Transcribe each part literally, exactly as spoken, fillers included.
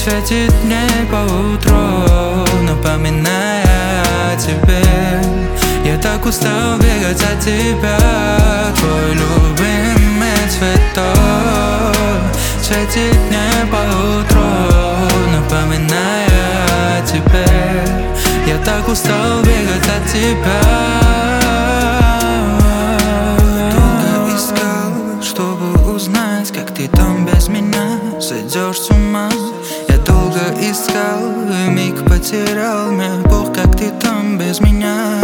Светит мне поутру, напоминая о тебе. Я так устал бегать от тебя, твой любимый цветок. Светит мне поутру, напоминая о тебе. Я так устал бегать от тебя. Долго искал, чтобы узнать, как ты там без меня сойдешь с ума. Я долго искал и миг потерял, мне Бог, как ты там без меня.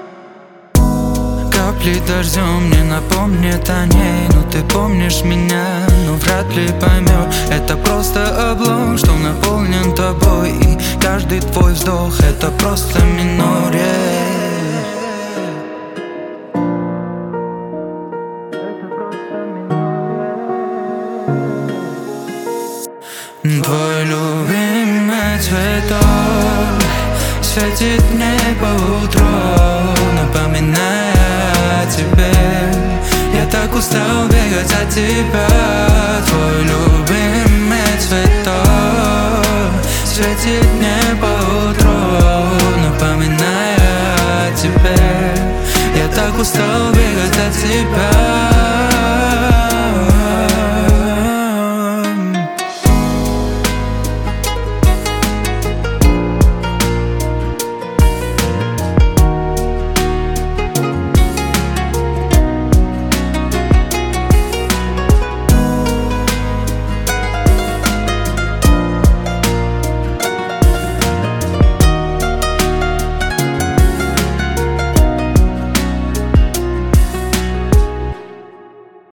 Капли дождем не напомнят о ней, но ты помнишь меня, но вряд ли поймешь. Это просто облом, что наполнен тобой, и каждый твой вздох — это просто минория. Твой любимый цветок светит мне поутру, напоминая о тебе. Я так устал бегать от тебя, твой любимый цветок светит мне поутру, напоминая о тебе. Я так устал бегать от тебя.